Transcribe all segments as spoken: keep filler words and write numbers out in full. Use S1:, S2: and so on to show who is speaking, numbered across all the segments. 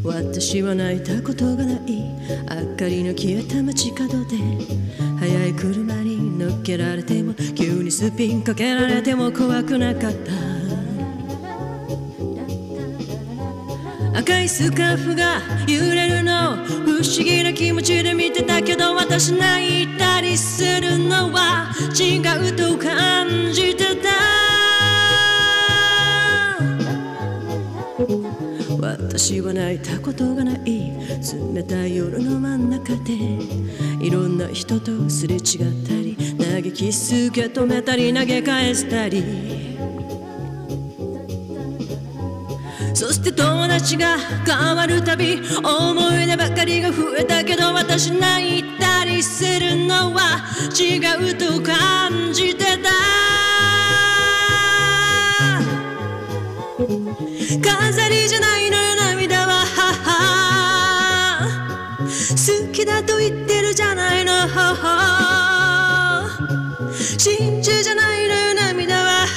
S1: 私は泣いたことがない。明かりの消えた街角で速い車に乗っけられても、急にスピンかけられても怖くなかった。赤いスカーフが揺れるの不思議な気持ちで見てたけど、私泣いたりするのは違うと感じてた。私は泣いたことがない。冷たい夜の真ん中でいろんな人とすれ違ったり、嘆きす受け止めたり投げ返したり、そして友達が変わるたび思い出ばかりが増えたけど、私泣いたりするのは違うと感じてた。飾りじゃないのよ涙は、好きだと言ってるじゃないの。真珠じゃないのよ涙は、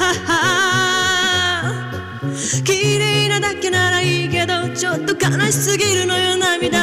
S1: 綺麗なだけならいいけどちょっと悲しすぎるのよ涙